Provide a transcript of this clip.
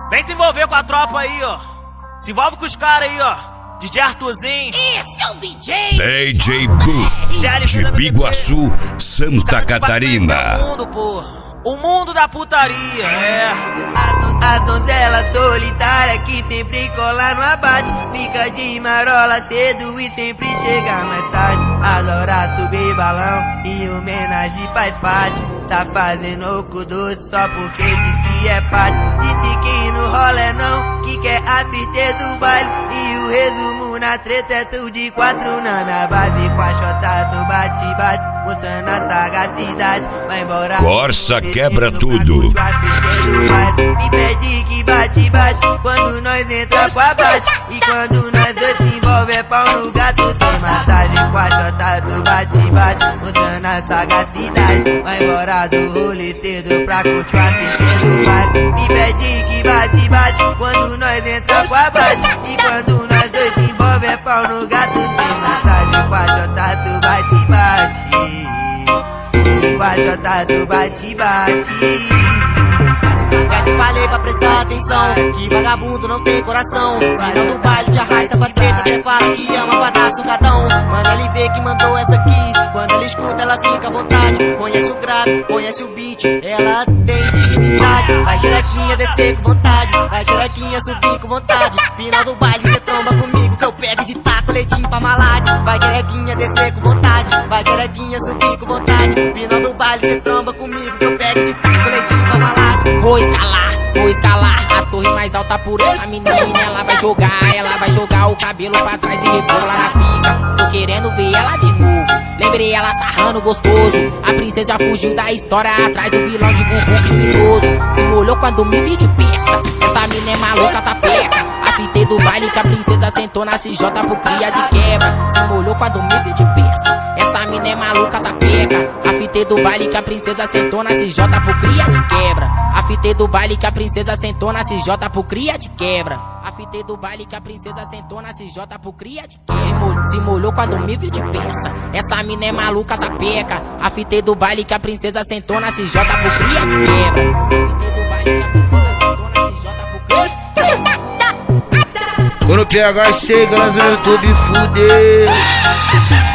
Vem se envolver com a tropa aí, ó. Se envolve com os caras aí, ó. DJ Arthurzinho. Esse é o DJ. DJ Duff, de Biguaçu, Santa Catarina. O mundo da putaria, é. A donzela solitária que sempre cola no abate, fica de marola cedo e sempre chega mais tarde. Adora subir balão e homenagem faz parte. Tá fazendo oco doce só porque diz que é parte. Disse que no rolê não, que quer a fita do baile. E o resumo na treta é tudo de 4 na minha base. Com a chota do bate-bate, mostrando a sagacidade. Vai embora. Corsa quebra tudo. Me pede que bate-bate quando nós entra com a bate. E quando nós dois se envolve é pau no gato sem massagem. Com a chota do bate-bate, mostrando a sagacidade. Vai embora do rolê cedo pra curtir a festa do baile. Me pede que bate-bate quando nós entra com a bate. E quando nós dois se envolve é pau no gato sem massagem. Com a chota do bate-bate, com a chota do bate-bate. Já te falei pra prestar atenção, que vagabundo não tem coração. Final do baile te arrasta pra treta, cê fala que ama pra dar sucadão. Mano, ele vê que mandou essa aqui, quando ele escuta ela fica à vontade. Conhece o grave, conhece o beat, ela tem dignidade. Vai xerequinha descer com vontade, vai xerequinha subir com vontade. Final do baile cê tromba comigo que eu pego de taco leitinho pra malade. Vai xerequinha descer com vontade, vai xerequinha subir com vontade. Final do baile cê tromba comigo que eu pego de taco leitinho pra malade. Vou escalar a torre mais alta por essa menina. Ela vai jogar o cabelo pra trás e rebolar na pica. Tô querendo ver ela de novo. Lembrei ela sarrando gostoso. A princesa fugiu da história atrás do vilão de bumbum criminoso. Se molhou quando me vi de peça. Essa mina é maluca, sapeca. A fita do baile que a princesa sentou na CJ pro cria de quebra. Se molhou quando me vi de peça. Essa mina é maluca, sapeca. A fita do baile que a princesa sentou na CJ pro cria de quebra. A fita do baile que a princesa sentou na CJ pro cria de quebra. A fita do baile que a princesa sentou na CJ pro cria de quebra. Se molhou quando me vi de peça. Essa mina é maluca, sapeca. A fita do baile que a princesa sentou na CJ pro cria de quebra. A fita do baile que a princesa sentou na CJ pro cria de quebra. Quando o PH chega, nós no YouTube fuder.